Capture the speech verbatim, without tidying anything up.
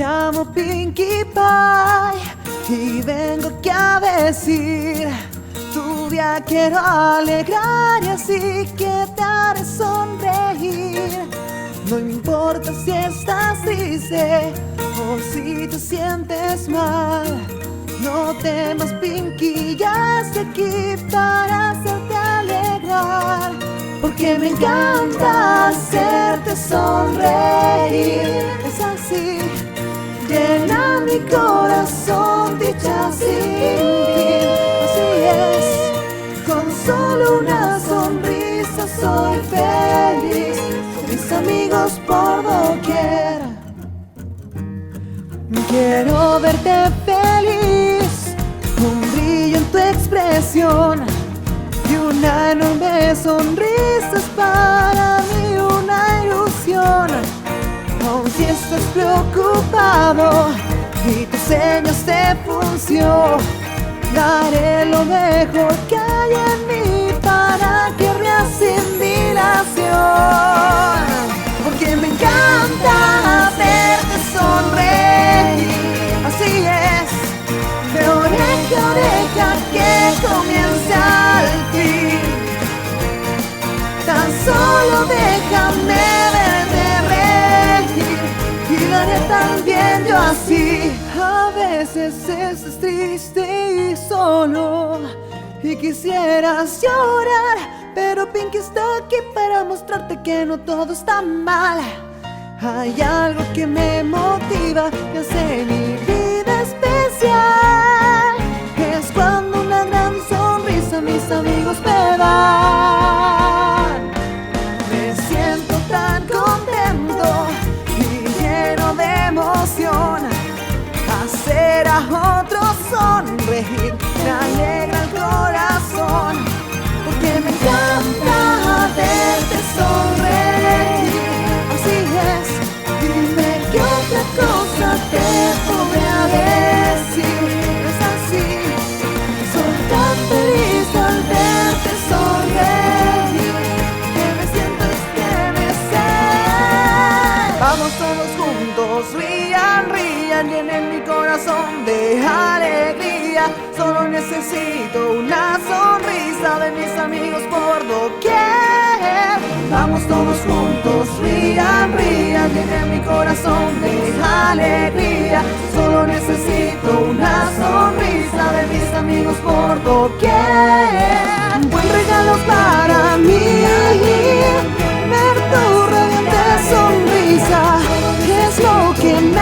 llamo Pinkie Pie y vengo aquí a decir: tu día quiero alegrar y así que te haré sonreír. No importa si estás triste o si te sientes mal, no temas, Pinkie ya estoy aquí para hacerte alegrar. Porque me encanta hacerte sonreír. Es así, llena mi corazón dicha sin fin. Así es, con solo una sonrisa soy feliz. Con mis amigos por doquier. Quiero verte feliz, un brillo en tu expresión y una enorme sonrisa es para mí una ilusión. Aun si estás preocupado y tus señas de función, daré lo mejor que hay en mí para que rías sin dilación. Porque me encanta verte sonreír. Así es, de oreja a oreja que comience al fin. Tan solo déjame verte reír y lo haré también yo así. A veces estás triste y solo y quisieras llorar, pero Pinkie está aquí para mostrarte que no todo está mal. Hay algo que me motiva y hace mi vida especial. Es cuando una gran sonrisa mis amigos me dan. Me siento tan contento y lleno de emoción. Hacer a otros sonreír me alegra el corazón. Porque me encanta verte sonreír. Así es, dime qué otra cosa te podría decir. Es así, soy tan feliz al verte sonreír, que me siento estremecer. Vamos todos juntos, rían, rían, llenen mi corazón de alegría. Solo necesito una sonrisa de mis amigos por doquier. Vamos todos juntos, rían, rían, llenen mi corazón de alegría. Solo necesito una sonrisa de mis amigos por doquier. Un buen regalo para mí, ver tu radiante sonrisa, es lo que me